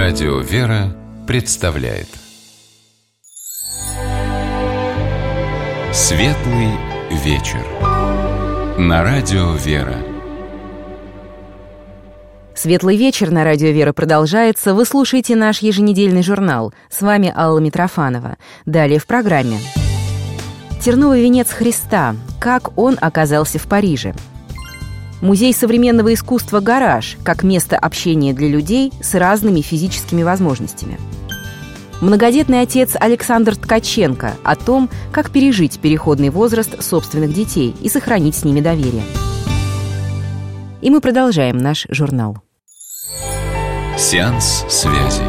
Радио «Вера» представляет Светлый вечер на Радио «Вера». Светлый вечер на Радио «Вера» продолжается. Вы слушаете наш еженедельный журнал. С вами Алла Митрофанова. Далее в программе. Терновый венец Христа. Как он оказался в Париже. Музей современного искусства «Гараж» как место общения для людей с разными физическими возможностями. Многодетный отец Александр Ткаченко о том, как пережить переходный возраст собственных детей и сохранить с ними доверие. И мы продолжаем наш журнал. Сеанс связи.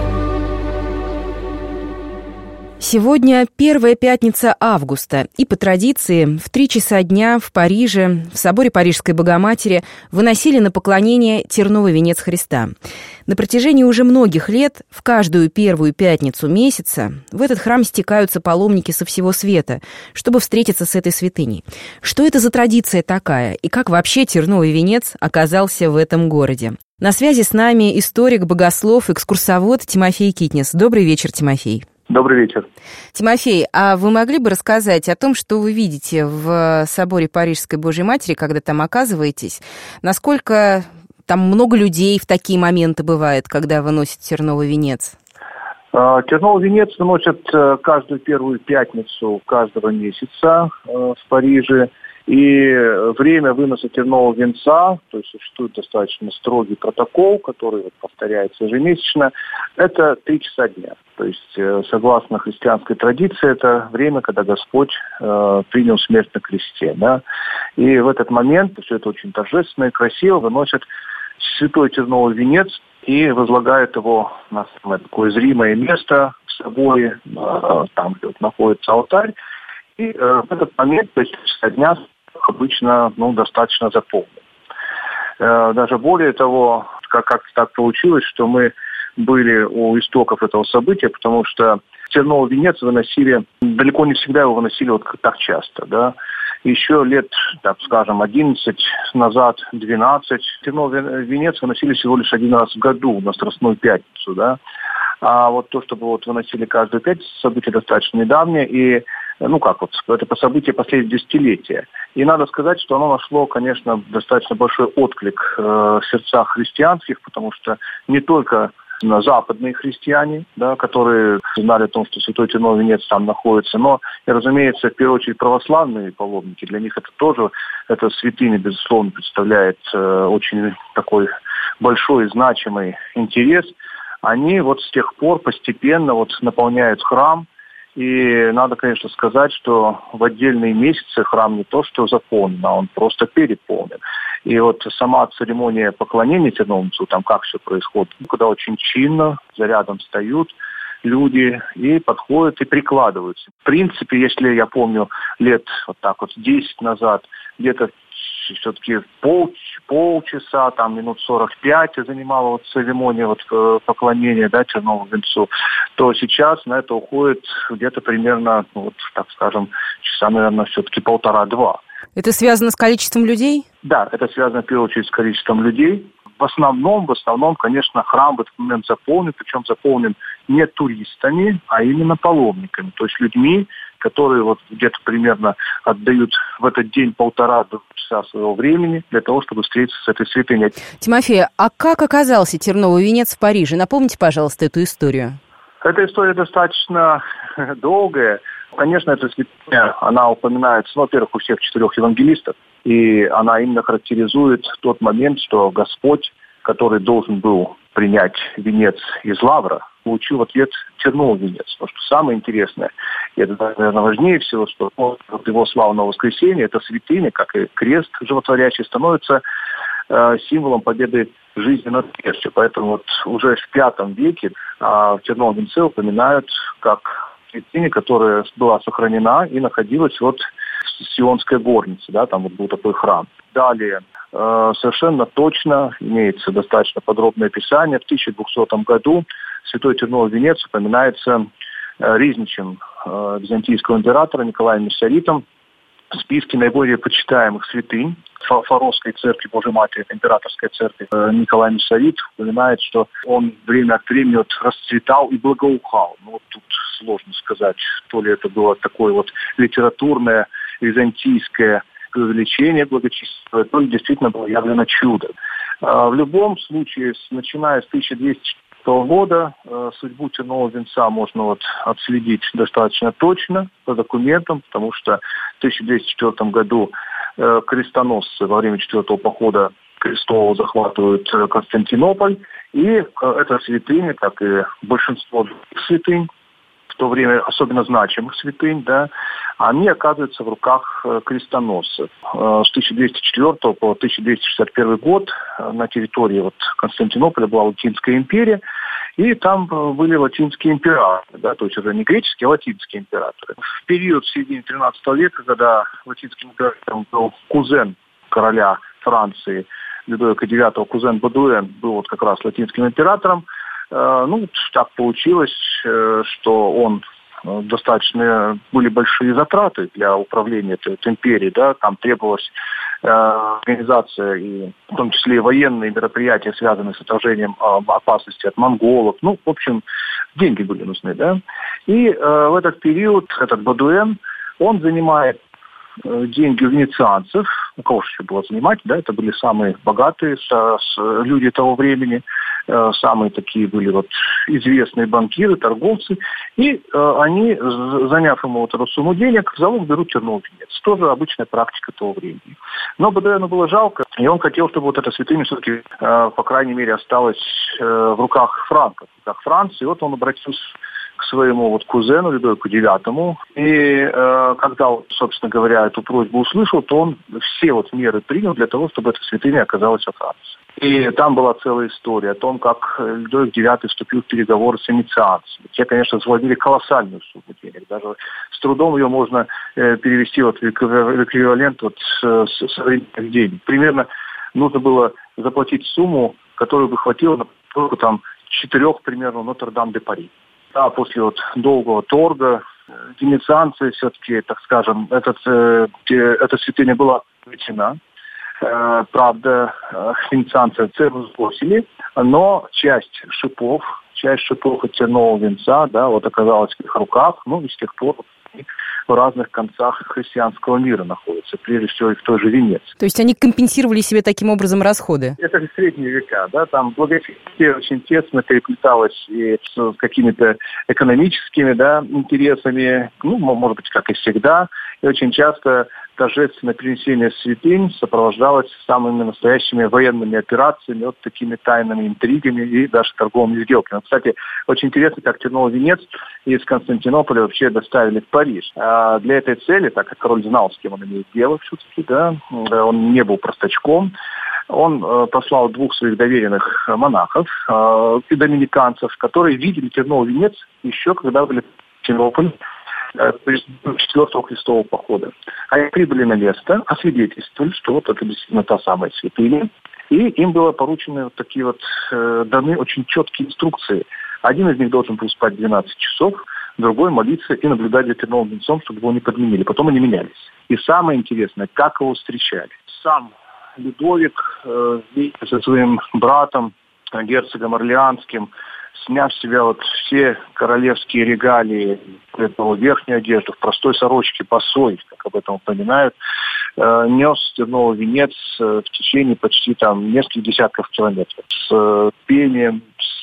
Сегодня первая пятница августа, и по традиции в 3 часа дня в Париже, в соборе Парижской Богоматери, выносили на поклонение терновый венец Христа. На протяжении уже многих лет, в каждую первую пятницу месяца, в этот храм стекаются паломники со всего света, чтобы встретиться с этой святыней. Что это за традиция такая, и как вообще терновый венец оказался в этом городе? На связи с нами историк, богослов, экскурсовод Тимофей Китнис. Добрый вечер, Тимофей. Добрый вечер. Тимофей, а вы могли бы рассказать о том, что вы видите в соборе Парижской Божьей Матери, когда там оказываетесь? Насколько там много людей в такие моменты бывает, когда выносят терновый венец? Терновый венец выносят каждую первую пятницу каждого месяца в Париже. И время выноса тернового венца, то есть существует достаточно строгий протокол, который повторяется ежемесячно, это 3 часа дня. То есть, согласно христианской традиции, это время, когда Господь принял смерть на кресте. Да? И в этот момент, все это очень торжественно и красиво, выносят святой терновый венец и возлагают его на такое зримое место в соборе, там, где находится алтарь. И в этот момент, то есть 3 часа дня, обычно достаточно заполнен. Даже более того, как так получилось, что мы были у истоков этого события, потому что терновый венец выносили, далеко не всегда его выносили вот так часто, да. Еще лет, так скажем, 11 назад, 12, терновый венец выносили всего лишь 1 раз в году, на Страстную пятницу, да. А вот то, чтобы выносили каждую пятницу, событие достаточно недавнее, и это событие последнего десятилетия. И надо сказать, что оно нашло, конечно, достаточно большой отклик в сердцах христианских, потому что не только западные христиане, да, которые знали о том, что святой терновый венец там находится, но и, разумеется, в первую очередь православные паломники. Для них это тоже, эта святыня, безусловно, представляет очень такой большой и значимый интерес. Они вот с тех пор постепенно наполняют храм. И надо, конечно, сказать, что в отдельные месяцы храм не то что заполнен, а он просто переполнен. И вот сама церемония поклонения терновому венцу, там как все происходит, когда очень чинно, за рядом встают люди и подходят и прикладываются. В принципе, если я помню, лет 10 назад, где-то все-таки полчаса, минут 45 занимала церемония поклонения, да, терновому венцу, то сейчас на это уходит где-то примерно, часа, наверное, все-таки 1,5-2. Это связано с количеством людей? Да, это связано в первую очередь с количеством людей. В основном, конечно, храм в этот момент заполнен, причем заполнен не туристами, а именно паломниками, то есть людьми, которые где-то примерно отдают в этот день 1,5-2 часа своего времени для того, чтобы встретиться с этой святыней. Тимофей, а как оказался терновый венец в Париже? Напомните, пожалуйста, эту историю. Эта история достаточно долгая. Конечно, эта святыня, она упоминается, во-первых, у всех 4 евангелистов, и она именно характеризует тот момент, что Господь, который должен был принять венец из лавра, получил в ответ терновый венец. Потому что самое интересное, и это, наверное, важнее всего, что от его славного воскресения эта святыня, как и крест животворящий, становится символом победы жизни над смертью. Поэтому уже в V веке в терновом венце упоминают как святыня, которая была сохранена и находилась в Сионской горнице, да, там был такой храм. Далее, совершенно точно имеется достаточно подробное описание. В 1200 году святой терновый венец упоминается ризничем византийского императора Николаем Мессаритом, списке наиболее почитаемых святынь Фаровской церкви Божьей Матери, императорской церкви. Николай Мусавит упоминает, что он время от времени вот расцветал и благоухал. Ну, вот тут сложно сказать, то ли это было такое вот литературное, византийское преувеличение благочестия, то ли действительно было явлено чудо. В любом случае, начиная с 1204 года, судьбу тернового венца можно вот отследить достаточно точно по документам, потому что в 1204 году крестоносцы во время 4-го похода крестового захватывают Константинополь, и эта святыня, как и большинство других святынь, в то время особенно значимых святынь, да, они оказываются в руках крестоносцев. С 1204 по 1261 год на территории вот Константинополя была Латинская империя, и там были латинские императоры, да, то есть уже не греческие, а латинские императоры. В период в середине 13 века, когда латинским императором был кузен короля Франции Людовика IX, кузен Бодуэн, был вот как раз латинским императором, так получилось, что он достаточно были большие затраты для управления этой империей, да, там требовалась организация и в том числе и военные мероприятия, связанные с отражением опасности от монголов. Ну, в общем, деньги были нужны, да. И в этот период этот Бодуэн, он занимает деньги у венецианцев, у кого же еще было занимать, да, это были самые богатые люди того времени, самые такие были вот известные банкиры, торговцы, и они, заняв ему вот эту сумму денег, в залог берут терновый венец. Тоже обычная практика того времени. Но Бодуэну было жалко, и он хотел, чтобы вот эта святыня все-таки, по крайней мере, осталась в руках франков, в руках Франции. И вот он обратился к своему вот кузену Людовику IX. И когда, собственно говоря, эту просьбу услышал, то он все вот меры принял для того, чтобы эта святыня оказалась во Франции. И там была целая история о том, как Людовик IX вступил в переговоры с венецианцами. Те, конечно, завладели колоссальную сумму денег. Даже с трудом ее можно перевести вот в эквивалент вот современных денег. Примерно нужно было заплатить сумму, которую бы хватило на только там 4 примерно Нотр-Дам-де-Пари. Да, после вот долгого торга венецианцы все-таки, так скажем, эта святыня была обречена. Правда, венецианцы церковь сбросили, но часть шипов от тернового венца, да, вот оказалась в их руках, ну и с тех пор в разных концах христианского мира находятся, прежде всего и в той же Венеции. То есть они компенсировали себе таким образом расходы? Это же средние века, да, там благочестие очень тесно переплеталось и с какими-то экономическими, да, интересами, ну, может быть, как и всегда, и очень часто торжественное принесение святынь сопровождалось самыми настоящими военными операциями, вот такими тайными интригами и даже торговыми сделками. Кстати, очень интересно, как терновый венец из Константинополя вообще доставили в Париж. А для этой цели, так как король знал, с кем он имеет дело все-таки, да, он не был простачком, он послал 2 своих доверенных монахов и доминиканцев, которые видели терновый венец еще когда были в Константинополе, 4-го крестового похода. Они прибыли на место, освидетельствовали, что вот это действительно та самая святыня. И им было поручено вот такие вот, даны очень четкие инструкции. Один из них должен был спать 12 часов, другой молиться и наблюдать за терновым венцом, чтобы его не подменили. Потом они менялись. И самое интересное, как его встречали. Сам Людовик вместе со своим братом, герцогом Орлеанским, сняв с себя вот все королевские регалии, верхнюю одежду, в простой сорочке, босой, как об этом упоминают, нес терновый венец в течение почти там нескольких десятков километров. С пением,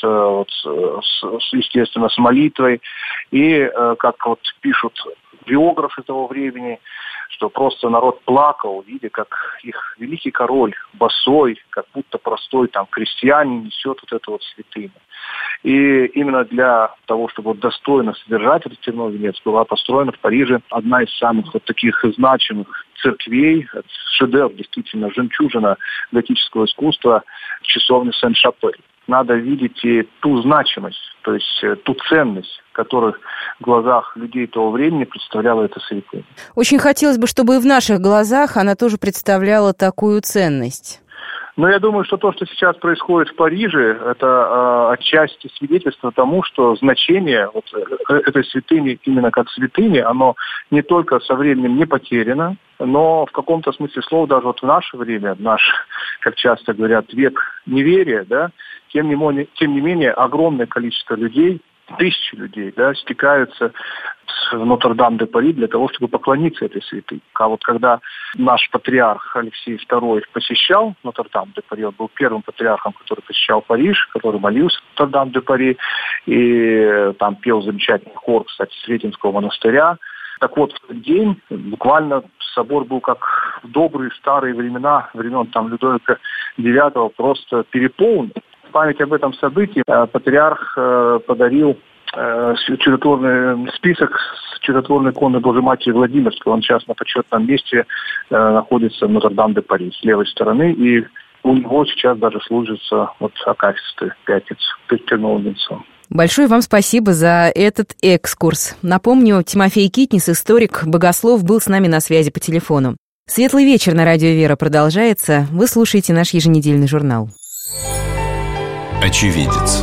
естественно, с молитвой. И, как вот пишут биографы того времени, что просто народ плакал, видя, как их великий король босой, как будто простой там крестьянин несет вот эту вот святыню. И именно для того, чтобы вот достойно содержать этот терновый венец, была построена в Париже одна из самых вот таких значимых церквей, шедевр, действительно, жемчужина готического искусства, часовня Сен-Шапель. Надо видеть и ту значимость, то есть ту ценность, которую в глазах людей того времени представляла эта святыня. Очень хотелось бы, чтобы и в наших глазах она тоже представляла такую ценность. Но я думаю, что то, что сейчас происходит в Париже, это отчасти свидетельство тому, что значение вот этой святыни именно как святыни, оно не только со временем не потеряно, но в каком-то смысле слова даже вот в наше время, как часто говорят, век неверия, да, тем не менее огромное количество людей, тысячи людей, да, стекаются в Нотр-Дам-де-Пари для того, чтобы поклониться этой святыне. А вот когда наш патриарх Алексей II посещал Нотр-Дам-де-Пари, он был первым патриархом, который посещал Париж, который молился в Нотр-Дам-де-Пари, и там пел замечательный хор, кстати, Сретенского монастыря. Так вот, в тот день буквально собор был как в добрые старые времен там Людовика IX, просто переполнен. В память об этом событии патриарх подарил чудотворный список с чудотворной иконы Божьей Матери Владимирской. Он сейчас на почетном месте находится в Нотр-Дам-де-Пари с левой стороны, и у него сейчас даже служится акафисты пятниц перед Терновым венцом. Большое вам спасибо за этот экскурс. Напомню, Тимофей Китнис, историк, богослов, был с нами на связи по телефону. Светлый вечер на радио «Вера» продолжается. Вы слушаете наш еженедельный журнал. Очевидец.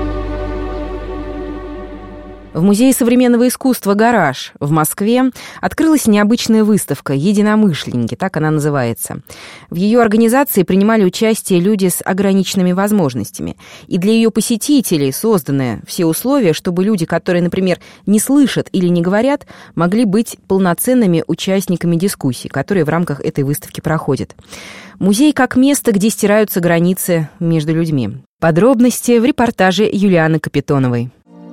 В Музее современного искусства «Гараж» в Москве открылась необычная выставка «Единомышленники», так она называется. В ее организации принимали участие люди с ограниченными возможностями. И для ее посетителей созданы все условия, чтобы люди, которые, например, не слышат или не говорят, могли быть полноценными участниками дискуссий, которые в рамках этой выставки проходят. Музей как место, где стираются границы между людьми. Подробности в репортаже Юлианы Капитоновой.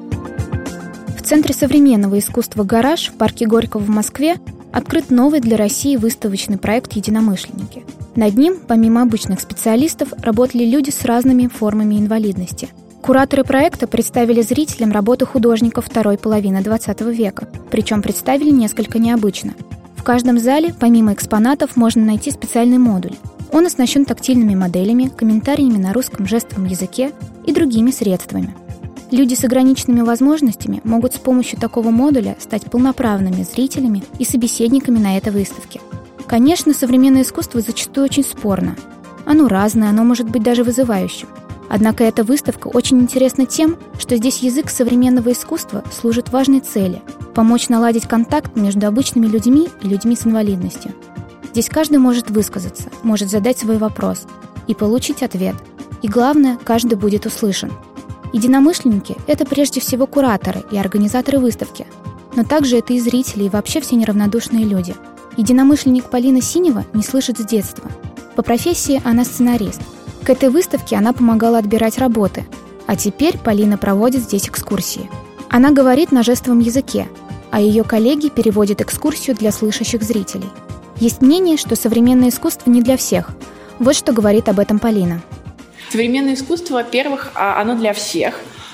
В Центре современного искусства «Гараж» в парке Горького в Москве открыт новый для России выставочный проект «Единомышленники». Над ним, помимо обычных специалистов, работали люди с разными формами инвалидности. Кураторы проекта представили зрителям работы художников второй половины XX века, причем представили несколько необычно. В каждом зале, помимо экспонатов, можно найти специальный модуль. Он оснащен тактильными моделями, комментариями на русском жестовом языке и другими средствами. Люди с ограниченными возможностями могут с помощью такого модуля стать полноправными зрителями и собеседниками на этой выставке. Конечно, современное искусство зачастую очень спорно. Оно разное, оно может быть даже вызывающим. Однако эта выставка очень интересна тем, что здесь язык современного искусства служит важной цели – помочь наладить контакт между обычными людьми и людьми с инвалидностью. Здесь каждый может высказаться, может задать свой вопрос и получить ответ. И главное, каждый будет услышан. Единомышленники – это прежде всего кураторы и организаторы выставки, но также это и зрители, и вообще все неравнодушные люди. Единомышленник Полина Синева не слышит с детства. По профессии она сценарист. К этой выставке она помогала отбирать работы, а теперь Полина проводит здесь экскурсии. Она говорит на жестовом языке, а ее коллеги переводят экскурсию для слышащих зрителей. Есть мнение, что современное искусство не для всех. Вот что говорит об этом Полина. Современное искусство, во-первых, оно для всех,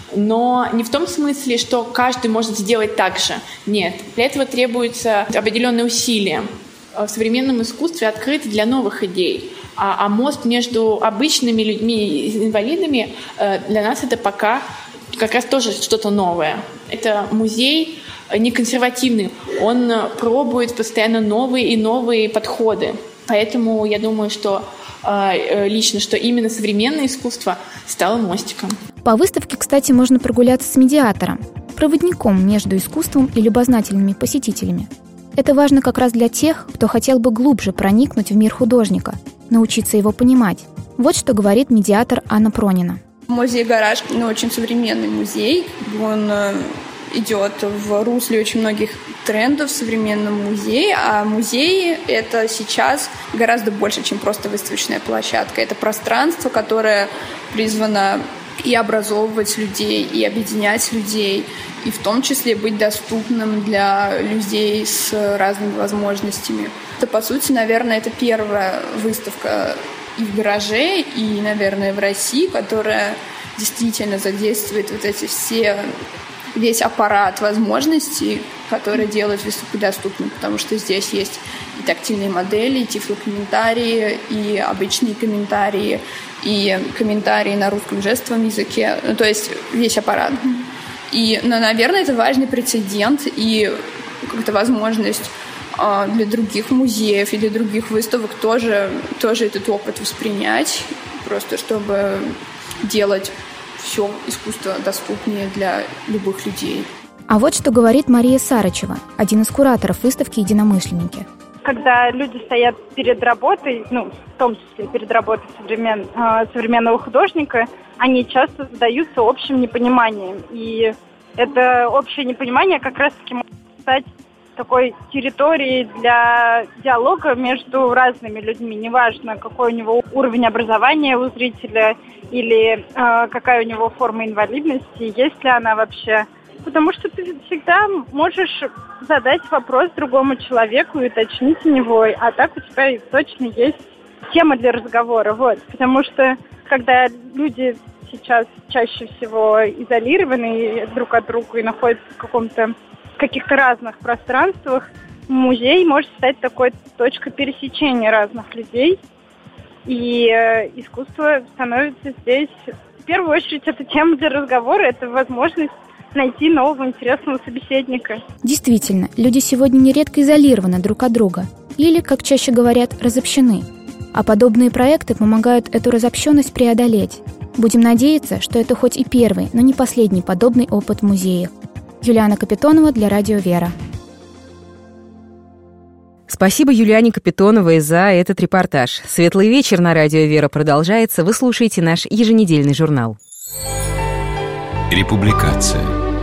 но не в том смысле, что каждый может сделать так же. Нет, для этого требуются определенные усилия. В современном искусстве открыт для новых идей, а мост между обычными людьми и инвалидами для нас это пока как раз тоже что-то новое. Это музей не консервативный, он пробует постоянно новые и новые подходы. Поэтому я думаю, что лично, что именно современное искусство стало мостиком. По выставке, кстати, можно прогуляться с медиатором, проводником между искусством и любознательными посетителями. Это важно как раз для тех, кто хотел бы глубже проникнуть в мир художника, научиться его понимать. Вот что говорит медиатор Анна Пронина. Музей «Гараж» очень современный музей. Он идет в русле очень многих трендов в современном музее, а музей — это сейчас гораздо больше, чем просто выставочная площадка. Это пространство, которое призвано и образовывать людей, и объединять людей, и в том числе быть доступным для людей с разными возможностями. Это, по сути, наверное, это первая выставка и в «Гараже», и, наверное, в России, которая действительно задействует весь аппарат возможностей, которые делают выставку доступной, потому что здесь есть и тактильные модели, и тифлокомментарии, и обычные комментарии, и комментарии на русском жестовом языке, то есть весь аппарат. И, наверное, это важный прецедент и как-то возможность для других музеев и для других выставок тоже этот опыт воспринять, просто чтобы делать все искусство доступнее для любых людей. А вот что говорит Мария Сарычева, один из кураторов выставки «Единомышленники». когда люди стоят перед работой, в том числе перед работой современного художника, они часто задаются общим непониманием. И это общее непонимание как раз-таки может стать такой территорией для диалога между разными людьми. Неважно, какой у него уровень образования у зрителя или какая у него форма инвалидности, есть ли она вообще. Потому что ты всегда можешь задать вопрос другому человеку и уточнить у него, а так у тебя точно есть тема для разговора. Потому что когда люди сейчас чаще всего изолированы друг от друга и находятся в каких-то разных пространствах, музей может стать такой точкой пересечения разных людей. И искусство становится здесь, в первую очередь, это тема для разговора, это возможность найти нового интересного собеседника. Действительно, люди сегодня нередко изолированы друг от друга или, как чаще говорят, разобщены. А подобные проекты помогают эту разобщенность преодолеть. Будем надеяться, что это хоть и первый, но не последний подобный опыт в музеях. Юлиана Капитонова для Радио Вера. Спасибо Юлиане Капитоновой за этот репортаж. Светлый вечер на Радио Вера продолжается. Вы слушаете наш еженедельный журнал. Републикация.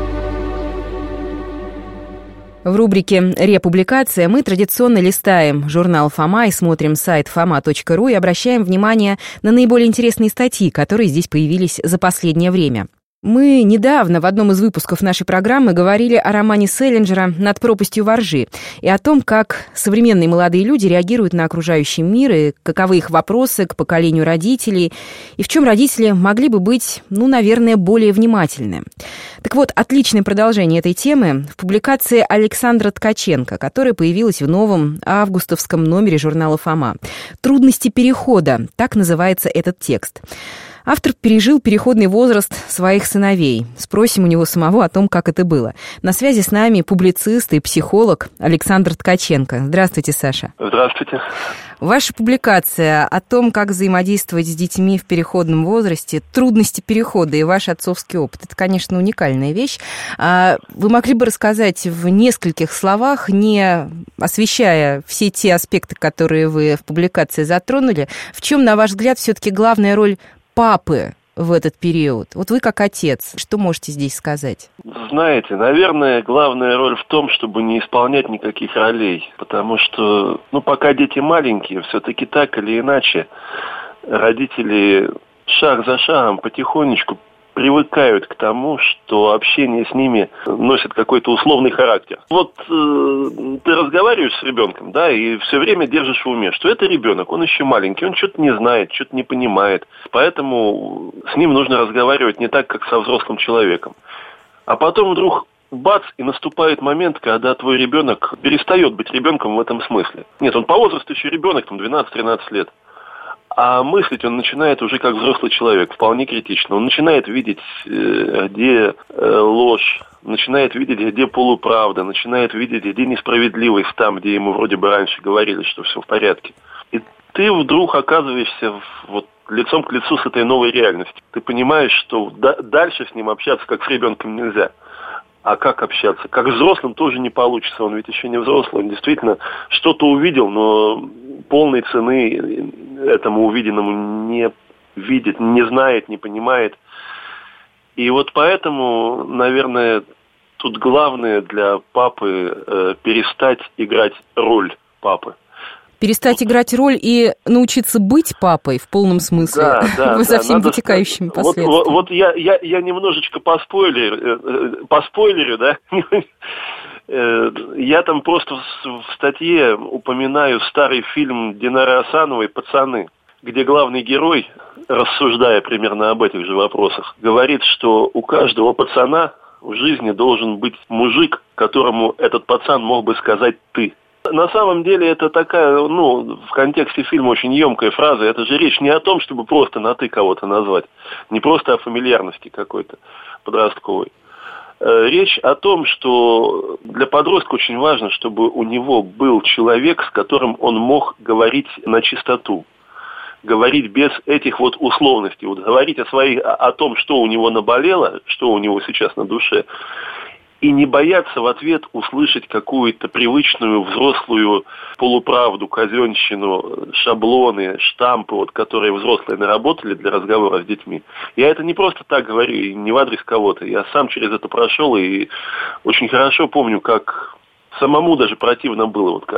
В рубрике «Републикация» мы традиционно листаем журнал «Фома» и смотрим сайт foma.ru и обращаем внимание на наиболее интересные статьи, которые здесь появились за последнее время. Мы недавно в одном из выпусков нашей программы говорили о романе Селлинджера «Над пропастью во ржи» и о том, как современные молодые люди реагируют на окружающий мир и каковы их вопросы к поколению родителей, и в чем родители могли бы быть, наверное, более внимательны. Так вот, отличное продолжение этой темы в публикации Александра Ткаченко, которая появилась в новом августовском номере журнала «Фома». «Трудности перехода» — так называется этот текст. Автор пережил переходный возраст своих сыновей. Спросим у него самого о том, как это было. На связи с нами публицист и психолог Александр Ткаченко. Здравствуйте, Саша. Здравствуйте. Ваша публикация о том, как взаимодействовать с детьми в переходном возрасте, трудности перехода и ваш отцовский опыт. Это, конечно, уникальная вещь. Вы могли бы рассказать в нескольких словах, не освещая все те аспекты, которые вы в публикации затронули, в чем, на ваш взгляд, все-таки главная роль папы в этот период? Вот вы как отец, что можете здесь сказать? Знаете, наверное, главная роль в том, чтобы не исполнять никаких ролей, потому что, пока дети маленькие, все-таки так или иначе родители шаг за шагом потихонечку привыкают к тому, что общение с ними носит какой-то условный характер. Ты разговариваешь с ребенком, да, и все время держишь в уме, что это ребенок, он еще маленький, он что-то не знает, что-то не понимает. Поэтому с ним нужно разговаривать не так, как со взрослым человеком. А потом вдруг бац, и наступает момент, когда твой ребенок перестает быть ребенком в этом смысле. Нет, он по возрасту еще ребенок, 12-13 лет. А мыслить он начинает уже как взрослый человек, вполне критично. Он начинает видеть, где ложь, начинает видеть, где полуправда, начинает видеть, где несправедливость там, где ему вроде бы раньше говорили, что все в порядке. И ты вдруг оказываешься лицом к лицу с этой новой реальностью. Ты понимаешь, что дальше с ним общаться как с ребенком нельзя. А как общаться? Как с взрослым тоже не получится, он ведь еще не взрослый, он действительно что-то увидел, но полной цены этому увиденному не видит, не знает, не понимает. И поэтому, наверное, тут главное для папы перестать играть роль папы. Перестать играть роль и научиться быть папой в полном смысле, со всеми вытекающими последствиями. Я немножечко поспойлерю, да? Я там просто в статье упоминаю старый фильм Динары Асановой «Пацаны», где главный герой, рассуждая примерно об этих же вопросах, говорит, что у каждого пацана в жизни должен быть мужик, которому этот пацан мог бы сказать «ты». На самом деле это такая, в контексте фильма очень емкая фраза. Это же речь не о том, чтобы просто на «ты» кого-то назвать. Не просто о фамильярности какой-то подростковой. Речь о том, что для подростка очень важно, чтобы у него был человек, с которым он мог говорить на чистоту. Говорить без этих условностей. Говорить о том, что у него наболело, что у него сейчас на душе. и не бояться в ответ услышать какую-то привычную взрослую полуправду, казенщину, шаблоны, штампы, вот, которые взрослые наработали для разговора с детьми. Я это не просто так говорю, и не в адрес кого-то. Я сам через это прошел и очень хорошо помню, как самому даже противно было, вот,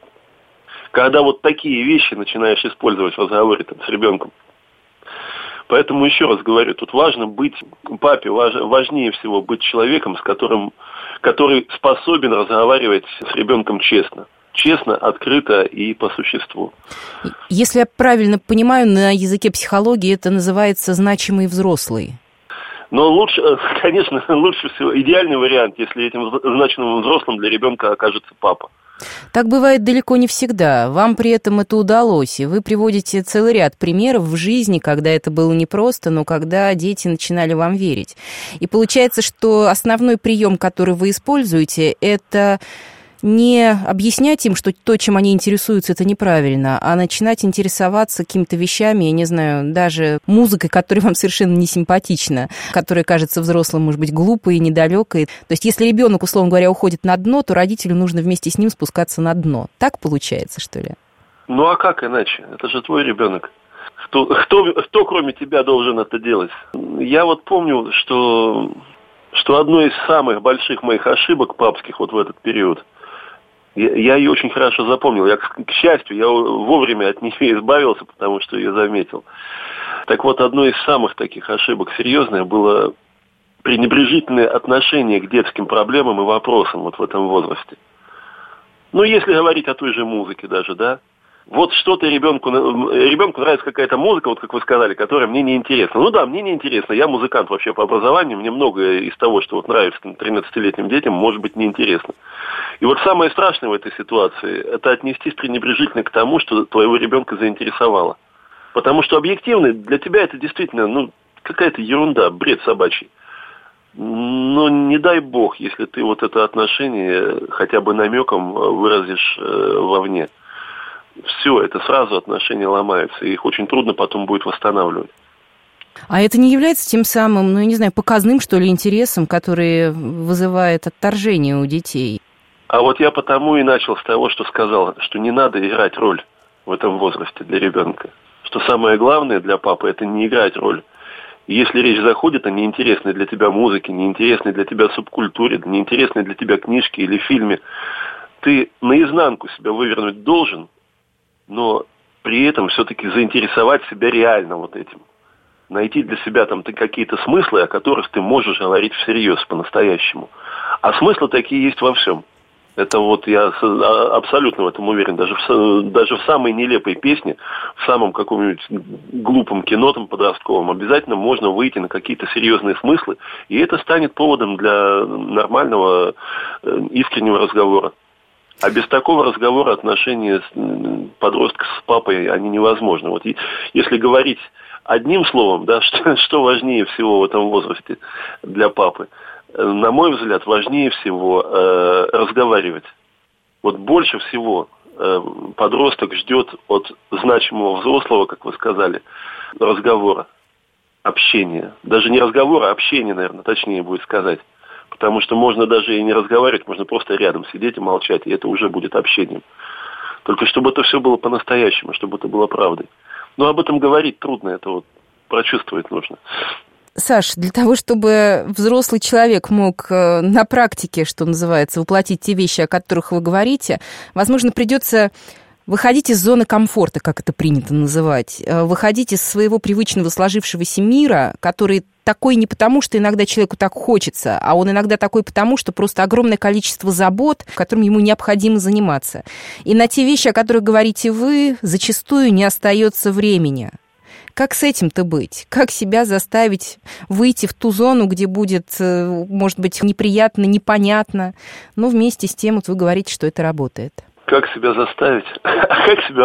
когда вот такие вещи начинаешь использовать в разговоре там, с ребенком. Поэтому еще раз говорю, тут важно быть папе, важнее всего быть человеком, который способен разговаривать с ребенком честно. Честно, открыто и по существу. Если я правильно понимаю, на языке психологии это называется «значимый взрослый». Но лучше, конечно, лучше всего, идеальный вариант, если этим значимым взрослым для ребенка окажется папа. Так бывает далеко не всегда. Вам при этом это удалось, и вы приводите целый ряд примеров в жизни, когда это было непросто, но когда дети начинали вам верить. И получается, что основной прием, который вы используете, это не объяснять им, что то, чем они интересуются, это неправильно, а начинать интересоваться какими-то вещами, я не знаю, даже музыкой, которая вам совершенно не симпатична, которая кажется взрослым, может быть, глупой и недалекой. То есть если ребенок, условно говоря, уходит на дно, то родителю нужно вместе с ним спускаться на дно. Так получается, что ли? Ну а как иначе? Это же твой ребенок. Кто кроме тебя должен это делать? Я вот помню, что одной из самых больших моих ошибок папских вот в этот период, я ее очень хорошо запомнил. К счастью, я вовремя от нее избавился, потому что ее заметил. Так вот, одной из самых таких ошибок серьезных было пренебрежительное отношение к детским проблемам и вопросам вот в этом возрасте. Ну, если говорить о той же музыке даже, да. Вот что-то ребенку нравится какая-то музыка, вот как вы сказали, которая мне не интересна. Ну да, мне не интересно. Я музыкант вообще по образованию. Мне многое из того, что вот нравится 13-летним детям, может быть неинтересно. И вот самое страшное в этой ситуации – это отнестись пренебрежительно к тому, что твоего ребенка заинтересовало. Потому что объективно для тебя это действительно какая-то ерунда, бред собачий. Но не дай бог, если ты вот это отношение хотя бы намеком выразишь вовне. Все, это сразу отношения ломаются, и их очень трудно потом будет восстанавливать. А это не является тем самым, я не знаю, показным, что ли, интересом, который вызывает отторжение у детей? А вот я потому и начал с того, что сказал, что не надо играть роль в этом возрасте для ребенка. Что самое главное для папы – это не играть роль. И если речь заходит о неинтересной для тебя музыке, неинтересной для тебя субкультуре, неинтересной для тебя книжке или фильме, ты наизнанку себя вывернуть должен, но при этом все-таки заинтересовать себя реально вот этим. Найти для себя там какие-то смыслы, о которых ты можешь говорить всерьез, по-настоящему. А смыслы такие есть во всем. Это вот я абсолютно в этом уверен. Даже в самой нелепой песне, в самом каком-нибудь глупом кино там подростковом обязательно можно выйти на какие-то серьезные смыслы, и это станет поводом для нормального искреннего разговора. А без такого разговора отношения подростка с папой, они невозможны. Вот если говорить одним словом, да, что важнее всего в этом возрасте для папы, на мой взгляд, важнее всего разговаривать. Вот больше всего подросток ждет от значимого взрослого, как вы сказали, разговора, общения. Даже не разговора, а общения, наверное, точнее будет сказать. Потому что можно даже и не разговаривать, можно просто рядом сидеть и молчать, и это уже будет общением. Только чтобы это все было по-настоящему, чтобы это было правдой. Но об этом говорить трудно, это вот прочувствовать нужно. Саш, для того, чтобы взрослый человек мог на практике, что называется, воплотить те вещи, о которых вы говорите, возможно, придется выходить из зоны комфорта, как это принято называть, выходить из своего привычного сложившегося мира, который такой не потому, что иногда человеку так хочется, а он иногда такой потому, что просто огромное количество забот, которым ему необходимо заниматься. И на те вещи, о которых говорите вы, зачастую не остается времени. Как с этим-то быть? Как себя заставить выйти в ту зону, где будет, может быть, неприятно, непонятно, но вместе с тем вот вы говорите, что это работает? Как себя заставить? Как себя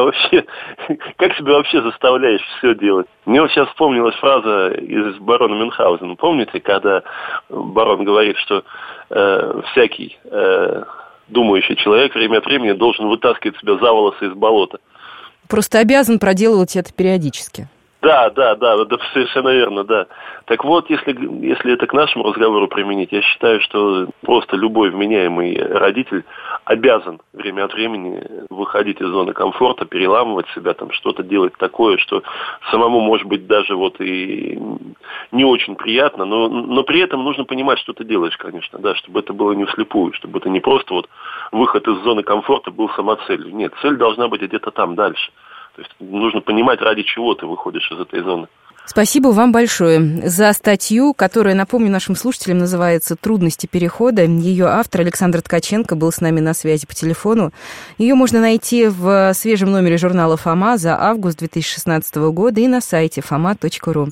вообще заставляешь все делать? Мне вот сейчас вспомнилась фраза из барона Мюнхгаузена. Помните, когда барон говорит, что всякий думающий человек время от времени должен вытаскивать себя за волосы из болота? Просто обязан проделывать это периодически. Да, совершенно верно, да. Так вот, если это к нашему разговору применить, я считаю, что просто любой вменяемый родитель обязан время от времени выходить из зоны комфорта, переламывать себя, там что-то делать такое, что самому, может быть, даже вот и не очень приятно, но при этом нужно понимать, что ты делаешь, конечно, да, чтобы это было не вслепую, чтобы это не просто вот выход из зоны комфорта был самоцелью. Нет, цель должна быть где-то там дальше. То есть нужно понимать, ради чего ты выходишь из этой зоны. Спасибо вам большое за статью, которая, напомню нашим слушателям, называется «Трудности перехода». Ее автор Александр Ткаченко был с нами на связи по телефону. Ее можно найти в свежем номере журнала «Фома» за август 2016 года и на сайте foma.ru.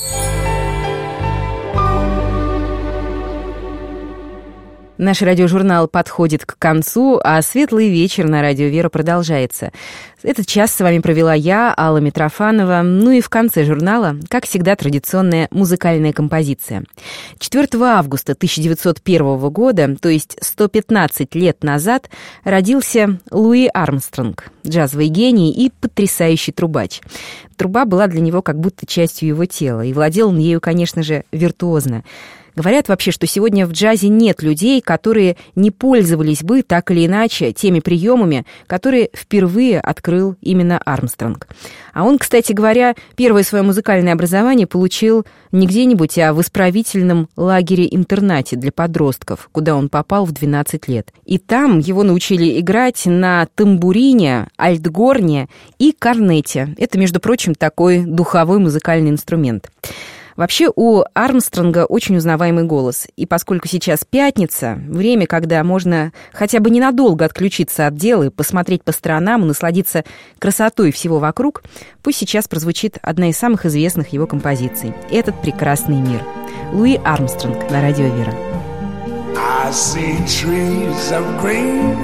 Наш радиожурнал подходит к концу, а «Светлый вечер» на радио «Вера» продолжается. Этот час с вами провела я, Алла Митрофанова. Ну и в конце журнала, как всегда, традиционная музыкальная композиция. 4 августа 1901 года, то есть 115 лет назад, родился Луи Армстронг, джазовый гений и потрясающий трубач. Труба была для него как будто частью его тела, и владел он ею, конечно же, виртуозно. Говорят вообще, что сегодня в джазе нет людей, которые не пользовались бы так или иначе теми приемами, которые впервые открыл именно Армстронг. А он, кстати говоря, первое свое музыкальное образование получил не где-нибудь, а в исправительном лагере-интернате для подростков, куда он попал в 12 лет. И там его научили играть на тамбурине, альтгорне и корнете. Это, между прочим, такой духовой музыкальный инструмент. Вообще у Армстронга очень узнаваемый голос. И поскольку сейчас пятница, время, когда можно хотя бы ненадолго отключиться от дел и посмотреть по сторонам и насладиться красотой всего вокруг, пусть сейчас прозвучит одна из самых известных его композиций «Этот прекрасный мир». Луи Армстронг на радио «Вера». I see trees of green,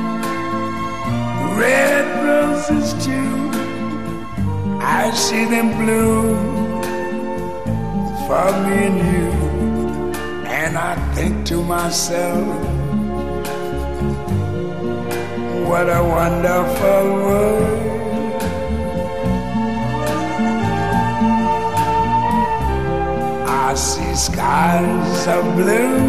red roses too. I see them bloom for me and you, and I think to myself, what a wonderful world. I see skies of blue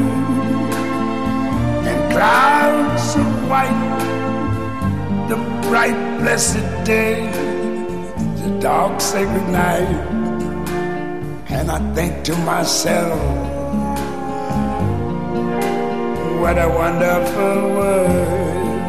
and clouds of white, the bright blessed day, the dark sacred night. And I think to myself, what a wonderful world.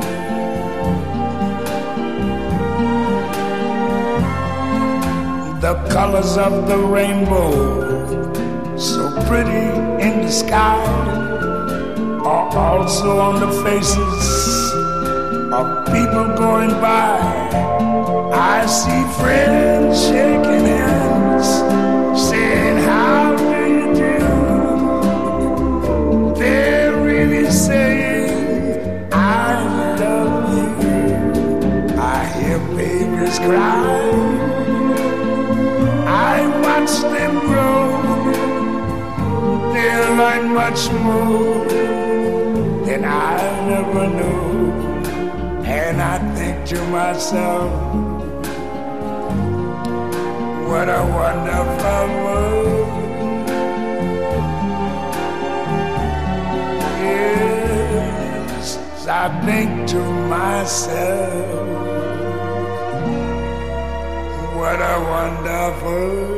The colors of the rainbow, so pretty in the sky, are also on the faces of people going by. I see friends shaking hands, saying, how do you do? They're really saying, I love you. I hear babies cry, I watch them grow. They'll learn much more than I never knew. And I think to myself, what a wonderful world. Yes, I think to myself, what a wonderful world.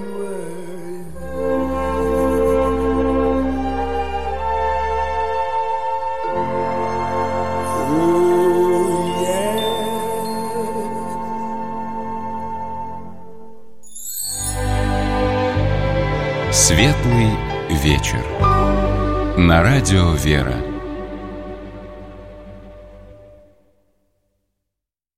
Oh, yeah. Светлый вечер. На радио «Вера».